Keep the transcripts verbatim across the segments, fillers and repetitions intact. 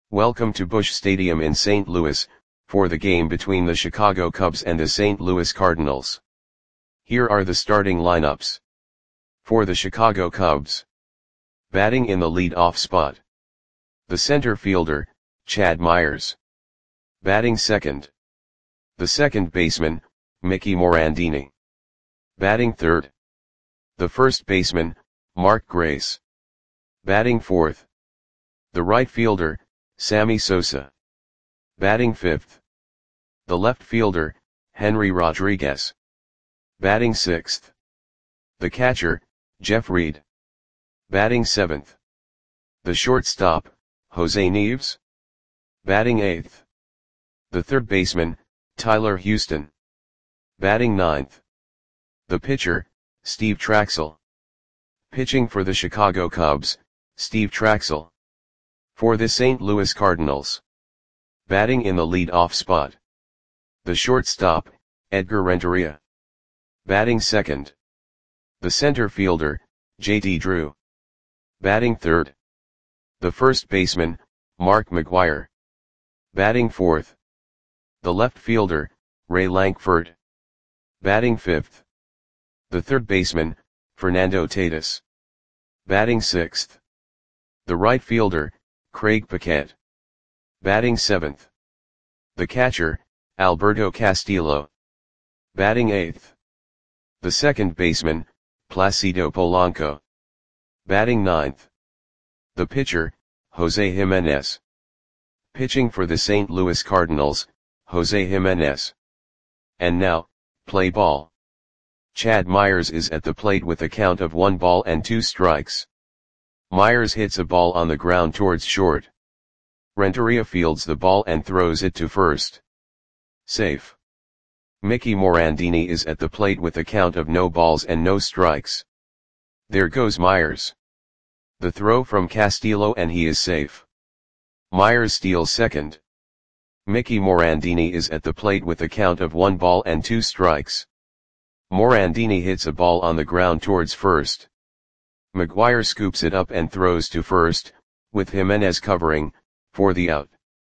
Welcome to Busch Stadium in Saint Louis, for the game between the Chicago Cubs and the Saint Louis Cardinals. Here are the starting lineups. For the Chicago Cubs. Batting in the lead-off spot. The center fielder, Chad Myers. Batting second. The second baseman, Mickey Morandini. Batting third. The first baseman, Mark Grace. Batting fourth. The right fielder, Sammy Sosa. Batting fifth. The left fielder, Henry Rodriguez. Batting sixth. The catcher, Jeff Reed. Batting seventh. The shortstop, Jose Nieves. Batting eighth. The third baseman, Tyler Houston. Batting ninth. The pitcher, Steve Trachsel. Pitching for the Chicago Cubs, Steve Trachsel. For the Saint Louis Cardinals. Batting in the lead-off spot. The shortstop, Edgar Renteria. Batting second. The center fielder, J T Drew. Batting third. The first baseman, Mark McGwire. Batting fourth. The left fielder, Ray Lankford. Batting fifth. The third baseman, Fernando Tatis. Batting sixth. The right fielder, Craig Paquette. Batting seventh. The catcher, Alberto Castillo. Batting eighth. The second baseman, Placido Polanco. Batting ninth. The pitcher, Jose Jimenez. Pitching for the Saint Louis Cardinals, Jose Jimenez. And now, play ball. Chad Myers is at the plate with a count of one ball and two strikes. Myers hits a ball on the ground towards short. Renteria fields the ball and throws it to first. Safe. Mickey Morandini is at the plate with a count of no balls and no strikes. There goes Myers. The throw from Castillo and he is safe. Myers steals second. Mickey Morandini is at the plate with a count of one ball and two strikes. Morandini hits a ball on the ground towards first. McGwire scoops it up and throws to first, with Jimenez covering, for the out.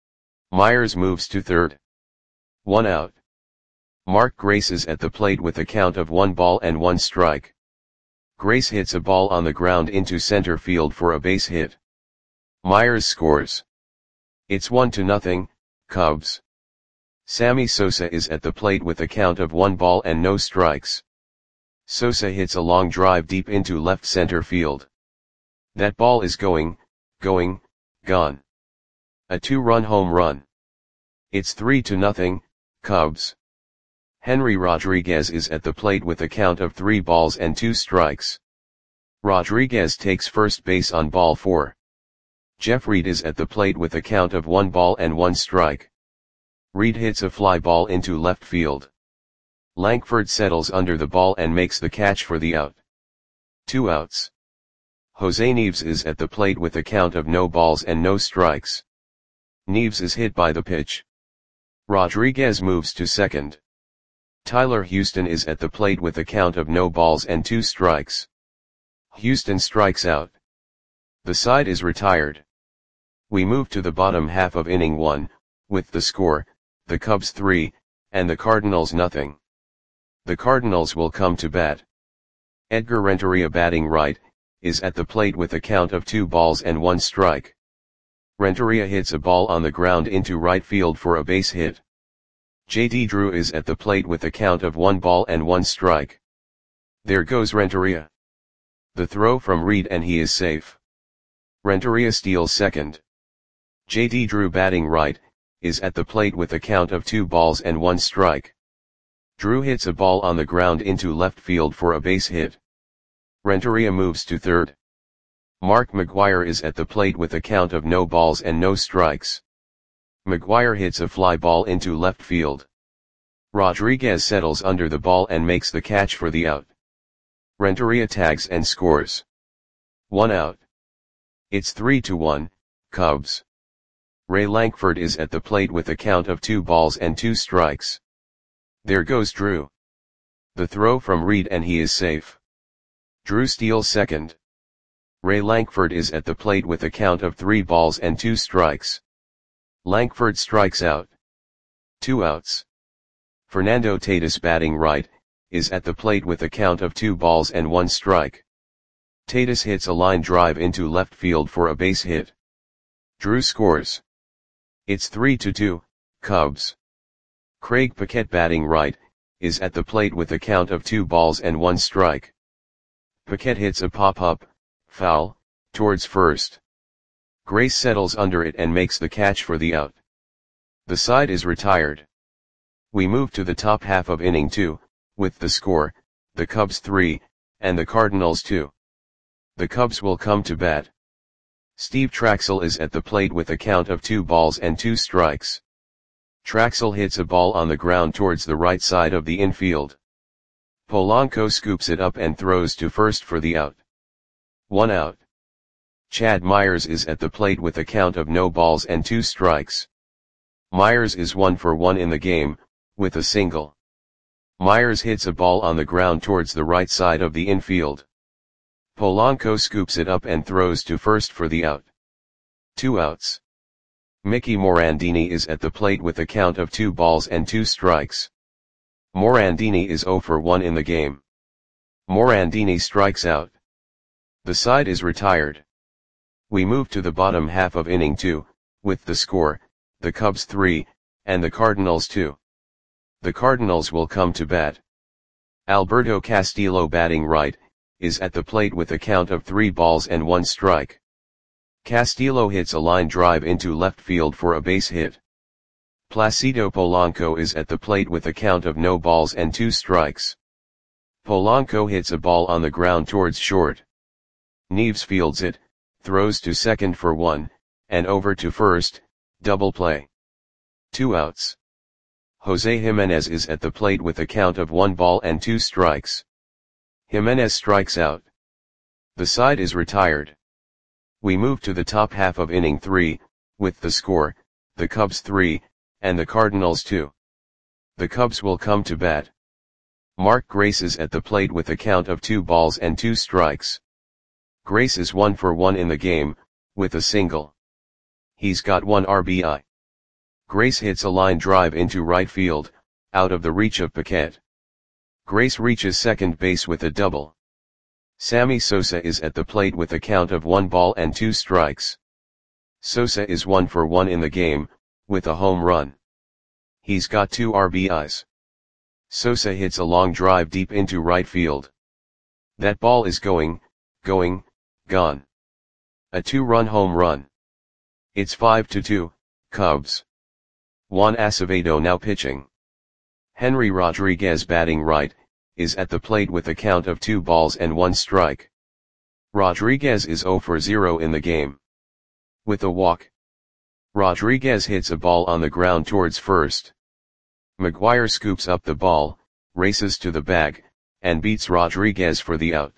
Myers moves to third. One out. Mark Grace is at the plate with a count of one ball and one strike. Grace hits a ball on the ground into center field for a base hit. Myers scores. It's one to nothing, Cubs. Sammy Sosa is at the plate with a count of one ball and no strikes. Sosa hits a long drive deep into left center field. That ball is going, going, gone. A two-run home run. It's three to nothing, Cubs. Henry Rodriguez is at the plate with a count of three balls and two strikes. Rodriguez takes first base on ball four. Jeff Reed is at the plate with a count of one ball and one strike. Reed hits a fly ball into left field. Lankford settles under the ball and makes the catch for the out. Two outs. Jose Nieves is at the plate with a count of no balls and no strikes. Nieves is hit by the pitch. Rodriguez moves to second. Tyler Houston is at the plate with a count of no balls and two strikes. Houston strikes out. The side is retired. We move to the bottom half of inning one, with the score, the Cubs three, and the Cardinals nothing. The Cardinals will come to bat. Edgar Renteria batting right, is at the plate with a count of two balls and one strike. Renteria hits a ball on the ground into right field for a base hit. J T Drew is at the plate with a count of one ball and one strike. There goes Renteria. The throw from Reed and he is safe. Renteria steals second. J T Drew batting right, is at the plate with a count of two balls and one strike. Drew hits a ball on the ground into left field for a base hit. Renteria moves to third. Mark McGwire is at the plate with a count of no balls and no strikes. McGwire hits a fly ball into left field. Rodriguez settles under the ball and makes the catch for the out. Renteria tags and scores. One out. It's three to one, Cubs. Ray Lankford is at the plate with a count of two balls and two strikes. There goes Drew. The throw from Reed and he is safe. Drew steals second. Ray Lankford is at the plate with a count of three balls and two strikes. Lankford strikes out. Two outs. Fernando Tatis batting right, is at the plate with a count of two balls and one strike. Tatis hits a line drive into left field for a base hit. Drew scores. It's three to two, Cubs. Craig Paquette batting right, is at the plate with a count of two balls and one strike. Paquette hits a pop-up, foul, towards first. Grace settles under it and makes the catch for the out. The side is retired. We move to the top half of inning two, with the score, the Cubs three, and the Cardinals two. The Cubs will come to bat. Steve Traxel is at the plate with a count of two balls and two strikes. Traxel hits a ball on the ground towards the right side of the infield. Polanco scoops it up and throws to first for the out. One out. Chad Myers is at the plate with a count of no balls and two strikes. Myers is one for one in the game, with a single. Myers hits a ball on the ground towards the right side of the infield. Polanco scoops it up and throws to first for the out. Two outs. Mickey Morandini is at the plate with a count of two balls and two strikes. Morandini is zero for one in the game. Morandini strikes out. The side is retired. We move to the bottom half of inning two, with the score, the Cubs three, and the Cardinals two. The Cardinals will come to bat. Alberto Castillo batting right, is at the plate with a count of three balls and one strike. Castillo hits a line drive into left field for a base hit. Placido Polanco is at the plate with a count of no balls and two strikes. Polanco hits a ball on the ground towards short. Neves fields it, throws to second for one, and over to first, double play. Two outs. Jose Jimenez is at the plate with a count of one ball and two strikes. Jimenez strikes out. The side is retired. We move to the top half of inning three, with the score, the Cubs three, and the Cardinals two. The Cubs will come to bat. Mark Grace is at the plate with a count of two balls and two strikes. Grace is one for one in the game, with a single. He's got one R B I. Grace hits a line drive into right field, out of the reach of Paquette. Grace reaches second base with a double. Sammy Sosa is at the plate with a count of one ball and two strikes. Sosa is one for one in the game, with a home run. He's got two R B Is. Sosa hits a long drive deep into right field. That ball is going, going, gone. A two-run home run. It's five to two, Cubs. Juan Acevedo now pitching. Henry Rodriguez batting right, is at the plate with a count of two balls and one strike. Rodriguez is zero for zero in the game. With a walk. Rodriguez hits a ball on the ground towards first. McGuire scoops up the ball, races to the bag, and beats Rodriguez for the out.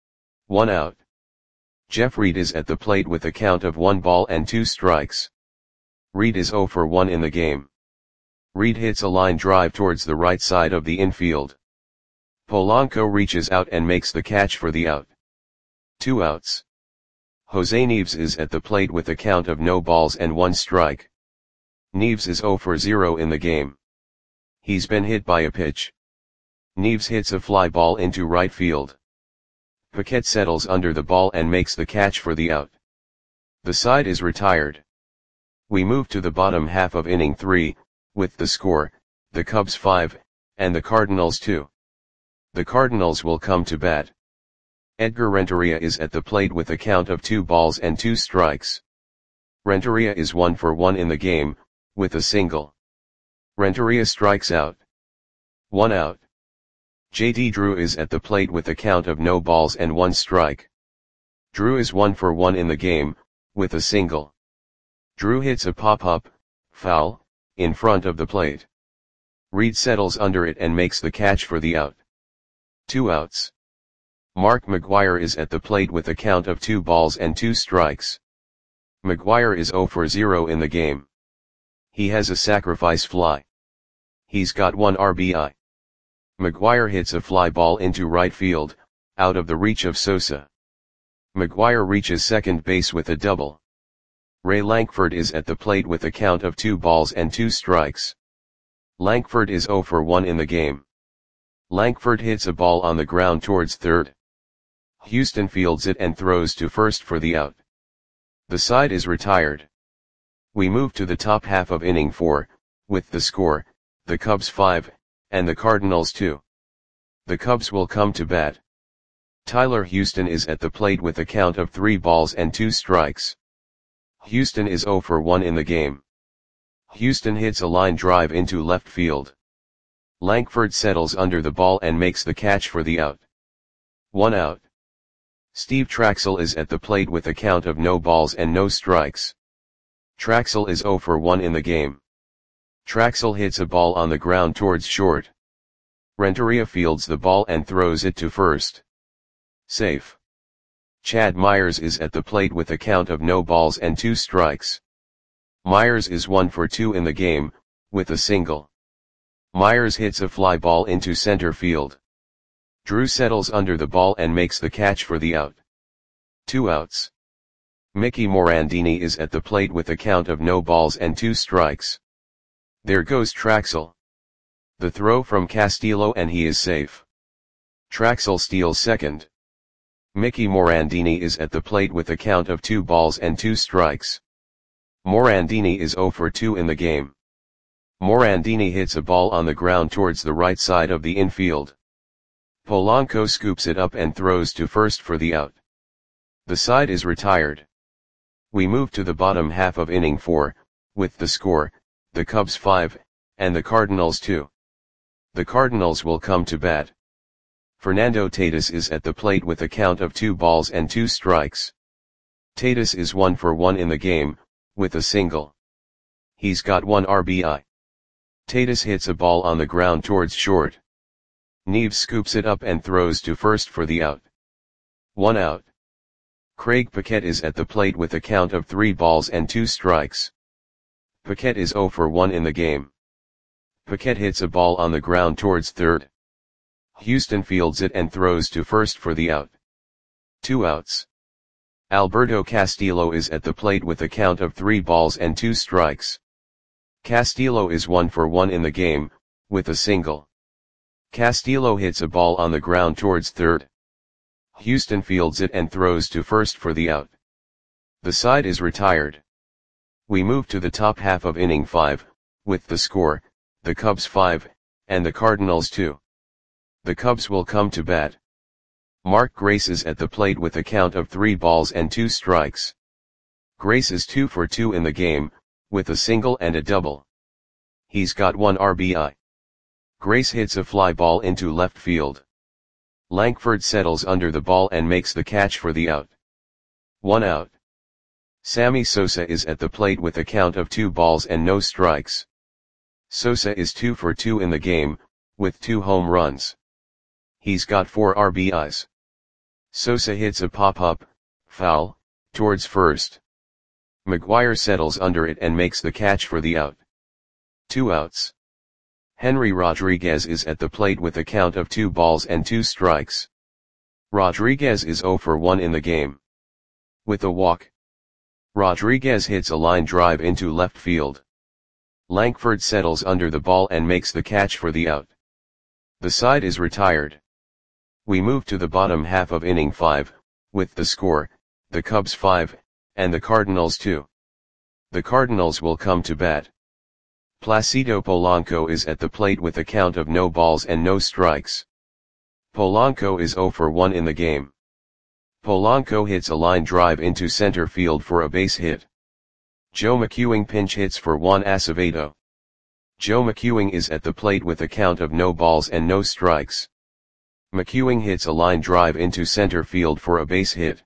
One out. Jeff Reed is at the plate with a count of one ball and two strikes. Reed is zero for one in the game. Reed hits a line drive towards the right side of the infield. Polanco reaches out and makes the catch for the out. Two outs. Jose Neves is at the plate with a count of no balls and one strike. Neves is zero for zero in the game. He's been hit by a pitch. Neves hits a fly ball into right field. Paquette settles under the ball and makes the catch for the out. The side is retired. We move to the bottom half of inning three, with the score, the Cubs five, and the Cardinals two. The Cardinals will come to bat. Edgar Renteria is at the plate with a count of two balls and two strikes. Renteria is one for one in the game, with a single. Renteria strikes out. One out. J D Drew is at the plate with a count of no balls and one strike. Drew is one for one in the game, with a single. Drew hits a pop-up, foul, in front of the plate. Reed settles under it and makes the catch for the out. Two outs. Mark McGuire is at the plate with a count of two balls and two strikes. McGuire is zero for zero in the game. He has a sacrifice fly. He's got one R B I. McGuire hits a fly ball into right field, out of the reach of Sosa. McGuire reaches second base with a double. Ray Lankford is at the plate with a count of two balls and two strikes. Lankford is zero for one in the game. Lankford hits a ball on the ground towards third. Houston fields it and throws to first for the out. The side is retired. We move to the top half of inning four, with the score, the Cubs five, and the Cardinals two. The Cubs will come to bat. Tyler Houston is at the plate with a count of three balls and two strikes. Houston is zero for one in the game. Houston hits a line drive into left field. Lankford settles under the ball and makes the catch for the out. One out. Steve Traxel is at the plate with a count of no balls and no strikes. Traxel is zero for one in the game. Traxel hits a ball on the ground towards short. Renteria fields the ball and throws it to first. Safe. Chad Myers is at the plate with a count of no balls and two strikes. Myers is one for two in the game, with a single. Myers hits a fly ball into center field. Drew settles under the ball and makes the catch for the out. Two outs. Mickey Morandini is at the plate with a count of no balls and two strikes. There goes Traxel. The throw from Castillo and he is safe. Traxel steals second. Mickey Morandini is at the plate with a count of two balls and two strikes. Morandini is zero for two in the game. Morandini hits a ball on the ground towards the right side of the infield. Polanco scoops it up and throws to first for the out. The side is retired. We move to the bottom half of inning four, with the score, the Cubs five, and the Cardinals two. The Cardinals will come to bat. Fernando Tatis is at the plate with a count of two balls and two strikes. Tatis is one for one in the game, with a single. He's got one R B I. Tatis hits a ball on the ground towards short. Neves scoops it up and throws to first for the out. One out. Craig Paquette is at the plate with a count of three balls and two strikes. Paquette is zero for one in the game. Paquette hits a ball on the ground towards third. Houston fields it and throws to first for the out. Two outs. Alberto Castillo is at the plate with a count of three balls and two strikes. Castillo is one for one in the game, with a single. Castillo hits a ball on the ground towards third. Houston fields it and throws to first for the out. The side is retired. We move to the top half of inning five, with the score, the Cubs five, and the Cardinals two. The Cubs will come to bat. Mark Grace is at the plate with a count of three balls and two strikes. Grace is two for two in the game, with a single and a double. He's got one R B I. Grace hits a fly ball into left field. Lankford settles under the ball and makes the catch for the out. One out. Sammy Sosa is at the plate with a count of two balls and no strikes. Sosa is two for two in the game, with two home runs. He's got four R B Is. Sosa hits a pop-up, foul, towards first. McGuire settles under it and makes the catch for the out. Two outs. Henry Rodriguez is at the plate with a count of two balls and two strikes. Rodriguez is zero for one in the game. With a walk. Rodriguez hits a line drive into left field. Lankford settles under the ball and makes the catch for the out. The side is retired. We move to the bottom half of inning five, with the score, the Cubs five, and the Cardinals two. The Cardinals will come to bat. Placido Polanco is at the plate with a count of no balls and no strikes. Polanco is zero for one in the game. Polanco hits a line drive into center field for a base hit. Joe McEwing pinch hits for Juan Acevedo. Joe McEwing is at the plate with a count of no balls and no strikes. McEwing hits a line drive into center field for a base hit.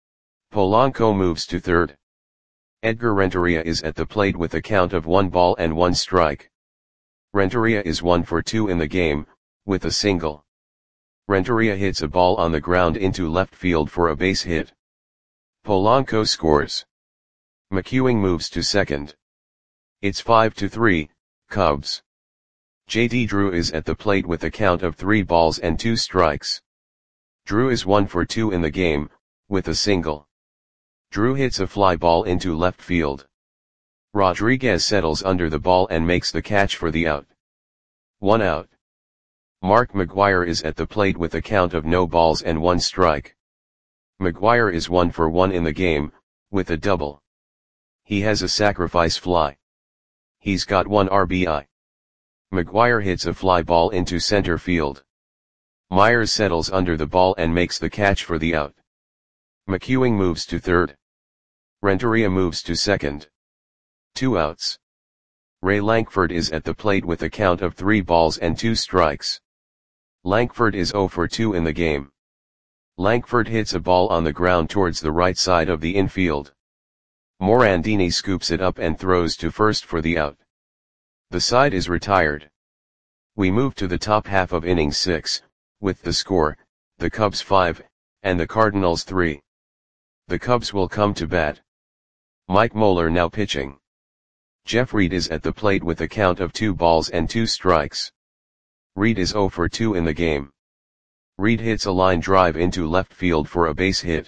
Polanco moves to third. Edgar Renteria is at the plate with a count of one ball and one strike. Renteria is one for two in the game, with a single. Renteria hits a ball on the ground into left field for a base hit. Polanco scores. McEwing moves to second. It's five to three, Cubs. J D Drew is at the plate with a count of three balls and two strikes. Drew is one for two in the game, with a single. Drew hits a fly ball into left field. Rodriguez settles under the ball and makes the catch for the out. One out. Mark McGwire is at the plate with a count of no balls and one strike. McGwire is one for one in the game, with a double. He has a sacrifice fly. He's got one R B I. McGwire hits a fly ball into center field. Myers settles under the ball and makes the catch for the out. McEwing moves to third. Renteria moves to second. Two outs. Ray Lankford is at the plate with a count of three balls and two strikes. Lankford is zero for two in the game. Lankford hits a ball on the ground towards the right side of the infield. Morandini scoops it up and throws to first for the out. The side is retired. We move to the top half of inning six, with the score, the Cubs five, and the Cardinals three. The Cubs will come to bat. Mike Moeller now pitching. Jeff Reed is at the plate with a count of two balls and two strikes. Reed is zero for two in the game. Reed hits a line drive into left field for a base hit.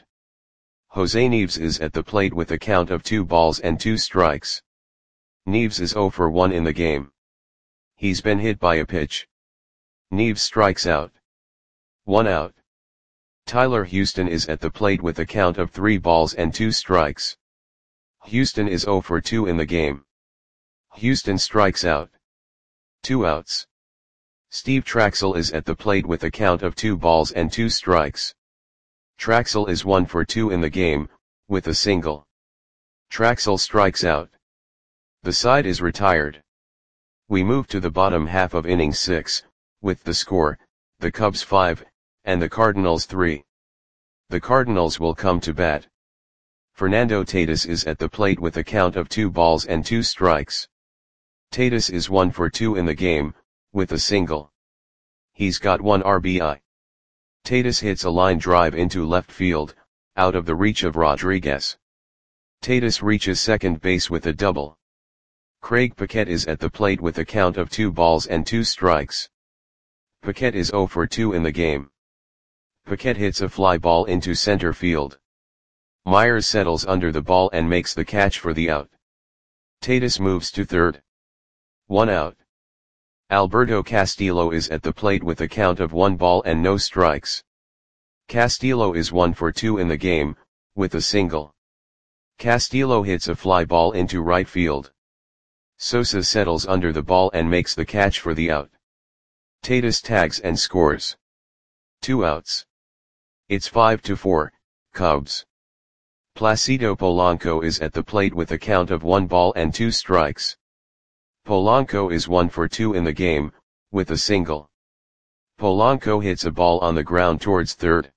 Jose Neves is at the plate with a count of two balls and two strikes. Neves is zero for one in the game. He's been hit by a pitch. Neves strikes out. One out. Tyler Houston is at the plate with a count of three balls and two strikes. Houston is zero for two in the game. Houston strikes out. Two outs. Steve Traxel is at the plate with a count of two balls and two strikes. Traxel is one for two in the game, with a single. Traxel strikes out. The side is retired. We move to the bottom half of inning six, with the score, the Cubs five, and the Cardinals three. The Cardinals will come to bat. Fernando Tatis is at the plate with a count of two balls and two strikes. Tatis is one for two in the game, with a single. He's got one R B I. Tatis hits a line drive into left field, out of the reach of Rodriguez. Tatis reaches second base with a double. Craig Paquette is at the plate with a count of two balls and two strikes. Paquette is zero for two in the game. Paquette hits a fly ball into center field. Myers settles under the ball and makes the catch for the out. Tatis moves to third. One out. Alberto Castillo is at the plate with a count of one ball and no strikes. Castillo is one for two in the game, with a single. Castillo hits a fly ball into right field. Sosa settles under the ball and makes the catch for the out. Tatis tags and scores. Two outs. It's five to four, Cubs. Placido Polanco is at the plate with a count of one ball and two strikes. Polanco is one for two in the game, with a single. Polanco hits a ball on the ground towards third.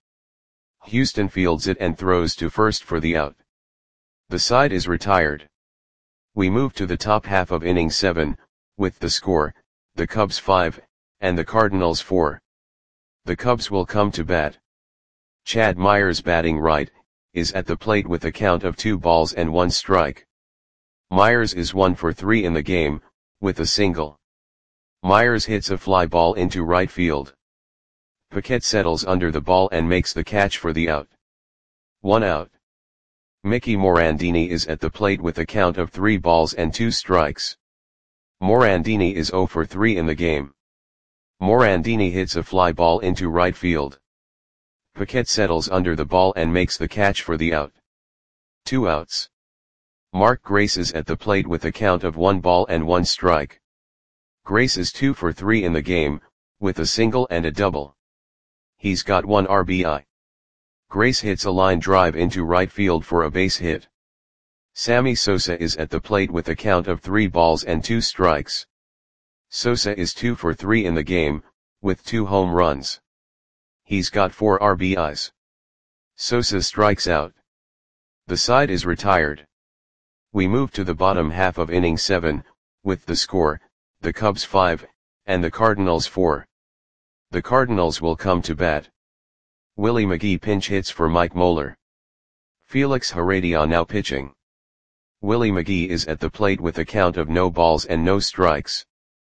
Houston fields it and throws to first for the out. The side is retired. We move to the top half of inning seven, with the score, the Cubs five, and the Cardinals four. The Cubs will come to bat. Chad Myers batting right, is at the plate with a count of two balls and one strike. Myers is one for three in the game, with a single. Myers hits a fly ball into right field. Paquette settles under the ball and makes the catch for the out. One out. Mickey Morandini is at the plate with a count of three balls and two strikes. Morandini is zero for three in the game. Morandini hits a fly ball into right field. Paquette settles under the ball and makes the catch for the out. Two outs. Mark Grace is at the plate with a count of one ball and one strike. Grace is two for three in the game, with a single and a double. He's got one R B I. Grace hits a line drive into right field for a base hit. Sammy Sosa is at the plate with a count of three balls and two strikes. Sosa is two for three in the game, with two home runs. He's got four R B Is. Sosa strikes out. The side is retired. We move to the bottom half of inning seven, with the score, the Cubs five, and the Cardinals four. The Cardinals will come to bat. Willie McGee pinch hits for Mike Moeller. Felix Heredia now pitching. Willie McGee is at the plate with a count of no balls and no strikes.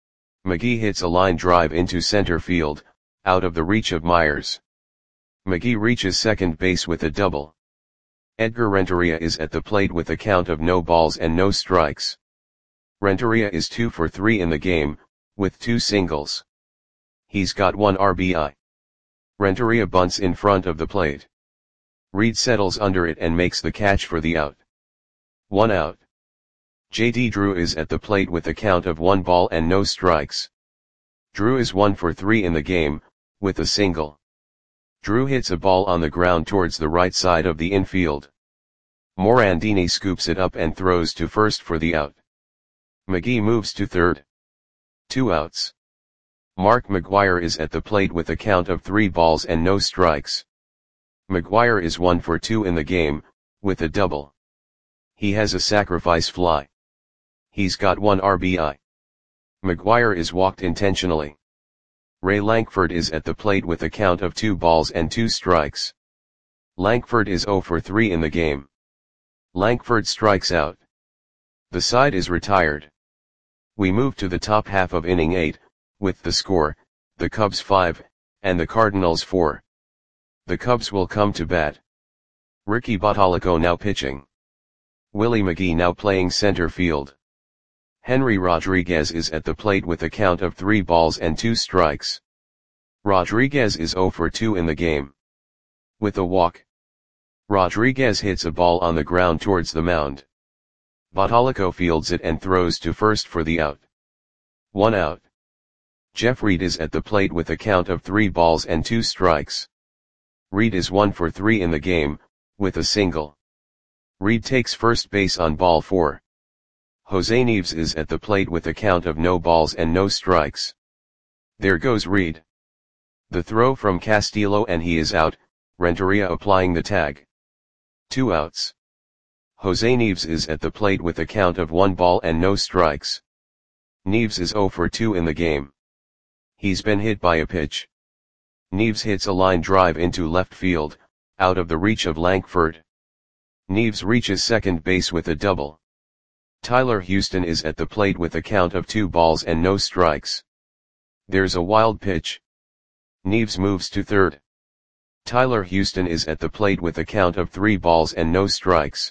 McGee hits a line drive into center field, out of the reach of Myers. McGee reaches second base with a double. Edgar Renteria is at the plate with a count of no balls and no strikes. Renteria is two for three in the game, with two singles. He's got one R B I. Renteria bunts in front of the plate. Reed settles under it and makes the catch for the out. One out. J D Drew is at the plate with a count of one ball and no strikes. Drew is one for three in the game, with a single. Drew hits a ball on the ground towards the right side of the infield. Morandini scoops it up and throws to first for the out. McGee moves to third. Two outs. Mark McGwire is at the plate with a count of three balls and no strikes. McGwire is one for two in the game, with a double. He has a sacrifice fly. He's got one R B I. McGwire is walked intentionally. Ray Lankford is at the plate with a count of two balls and two strikes. Lankford is zero for three in the game. Lankford strikes out. The side is retired. We move to the top half of inning eight, with the score, the Cubs five, and the Cardinals four. The Cubs will come to bat. Ricky Bottalico now pitching. Willie McGee now playing center field. Henry Rodriguez is at the plate with a count of three balls and two strikes. Rodriguez is zero for two in the game. With a walk. Rodriguez hits a ball on the ground towards the mound. Bottalico fields it and throws to first for the out. One out. Jeff Reed is at the plate with a count of three balls and two strikes. Reed is one for three in the game, with a single. Reed takes first base on ball four. Jose Neves is at the plate with a count of no balls and no strikes. There goes Reed. The throw from Castillo and he is out, Renteria applying the tag. Two outs. Jose Neves is at the plate with a count of one ball and no strikes. Neves is zero for two in the game. He's been hit by a pitch. Neves hits a line drive into left field, out of the reach of Lankford. Neves reaches second base with a double. Tyler Houston is at the plate with a count of two balls and no strikes. There's a wild pitch. Neves moves to third. Tyler Houston is at the plate with a count of three balls and no strikes.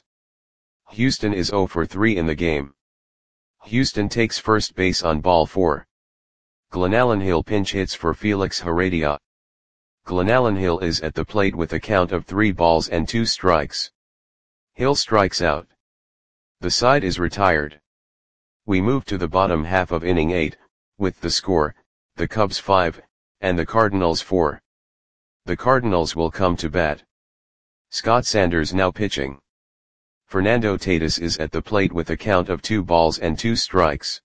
Houston is zero for three in the game. Houston takes first base on ball four. Glenallen Hill pinch hits for Felix Heredia. Glenallen Hill is at the plate with a count of three balls and two strikes. Hill strikes out. The side is retired. We move to the bottom half of inning eight, with the score, the Cubs five, and the Cardinals four. The Cardinals will come to bat. Scott Sanders now pitching. Fernando Tatis is at the plate with a count of two balls and two strikes.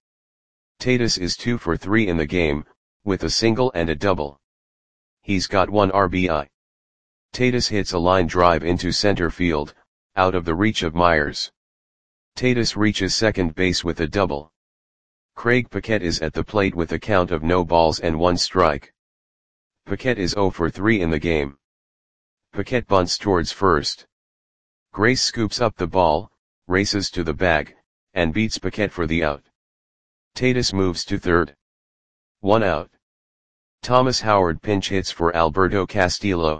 Tatis is two for three in the game, with a single and a double. He's got one R B I. Tatis hits a line drive into center field, out of the reach of Myers. Tatis reaches second base with a double. Craig Paquette is at the plate with a count of no balls and one strike. Paquette is zero for three in the game. Paquette bunts towards first. Grace scoops up the ball, races to the bag, and beats Paquette for the out. Tatis moves to third. One out. Thomas Howard pinch hits for Alberto Castillo.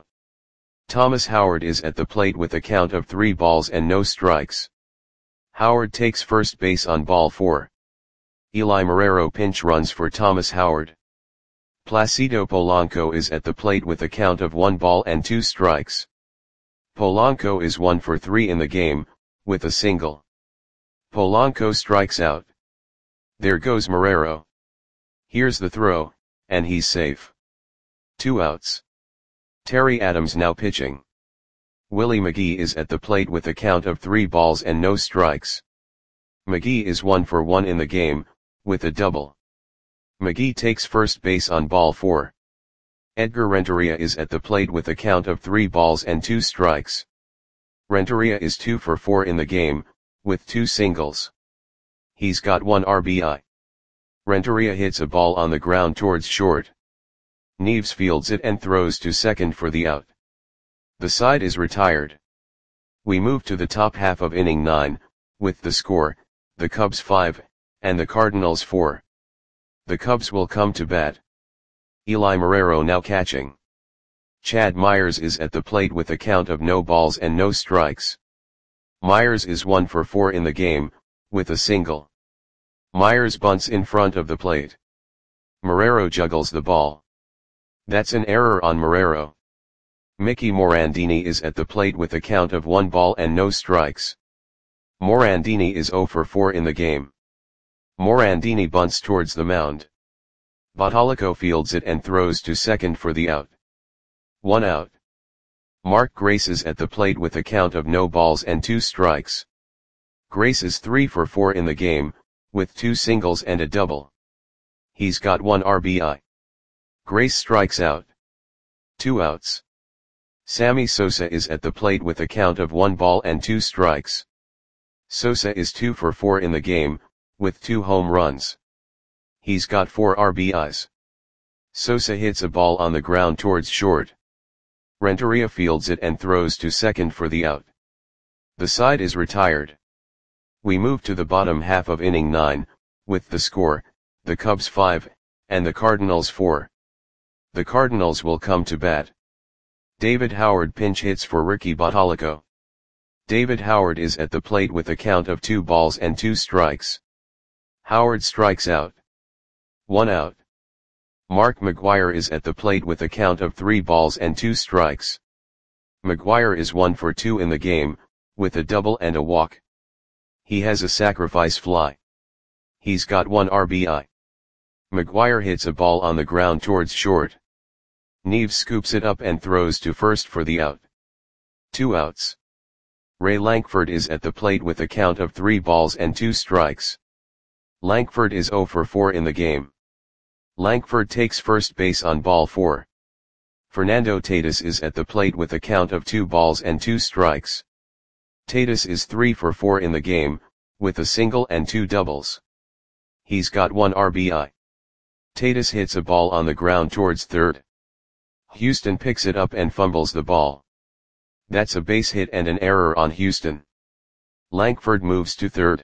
Thomas Howard is at the plate with a count of three balls and no strikes. Howard takes first base on ball four. Eli Marrero pinch runs for Thomas Howard. Placido Polanco is at the plate with a count of one ball and two strikes. Polanco is one for three in the game, with a single. Polanco strikes out. There goes Marrero. Here's the throw, and he's safe. Two outs. Terry Adams now pitching. Willie McGee is at the plate with a count of three balls and no strikes. McGee is one for one in the game, with a double. McGee takes first base on ball four. Edgar Renteria is at the plate with a count of three balls and two strikes. Renteria is two for four in the game, with two singles. He's got one R B I. Renteria hits a ball on the ground towards short. Neves fields it and throws to second for the out. The side is retired. We move to the top half of inning nine, with the score, the Cubs five, and the Cardinals four. The Cubs will come to bat. Eli Marrero now catching. Chad Myers is at the plate with a count of no balls and no strikes. Myers is one for four in the game, with a single. Myers bunts in front of the plate. Marrero juggles the ball. That's an error on Marrero. Mickey Morandini is at the plate with a count of one ball and no strikes. Morandini is zero for four in the game. Morandini bunts towards the mound. Bottalico fields it and throws to second for the out. One out. Mark Grace is at the plate with a count of no balls and two strikes. Grace is three for four in the game, with two singles and a double. He's got one R B I. Grace strikes out. Two outs. Sammy Sosa is at the plate with a count of one ball and two strikes. Sosa is two for four in the game, with two home runs. He's got four R B Is. Sosa hits a ball on the ground towards short. Renteria fields it and throws to second for the out. The side is retired. We move to the bottom half of inning nine, with the score, the Cubs five, and the Cardinals four. The Cardinals will come to bat. David Howard pinch hits for Ricky Bottalico. David Howard is at the plate with a count of two balls and two strikes. Howard strikes out. One out. Mark McGwire is at the plate with a count of three balls and two strikes. McGwire is one for two in the game, with a double and a walk. He has a sacrifice fly. He's got one R B I. McGwire hits a ball on the ground towards short. Neves scoops it up and throws to first for the out. Two outs. Ray Lankford is at the plate with a count of three balls and two strikes. Lankford is zero for four in the game. Lankford takes first base on ball four. Fernando Tatis is at the plate with a count of two balls and two strikes. Tatis is three for four in the game, with a single and two doubles. He's got one R B I. Tatis hits a ball on the ground towards third. Houston picks it up and fumbles the ball. That's a base hit and an error on Houston. Lankford moves to third.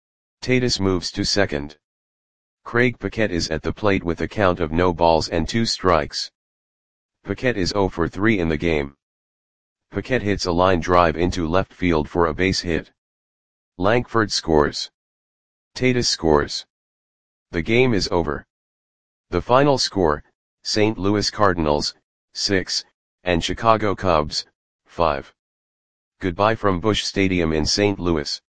Tatis moves to second. Craig Paquette is at the plate with a count of no balls and two strikes. Paquette is zero for three in the game. Paquette hits a line drive into left field for a base hit. Lankford scores. Tatis scores. The game is over. The final score, Saint Louis Cardinals, six, and Chicago Cubs, five. Goodbye from Busch Stadium in Saint Louis.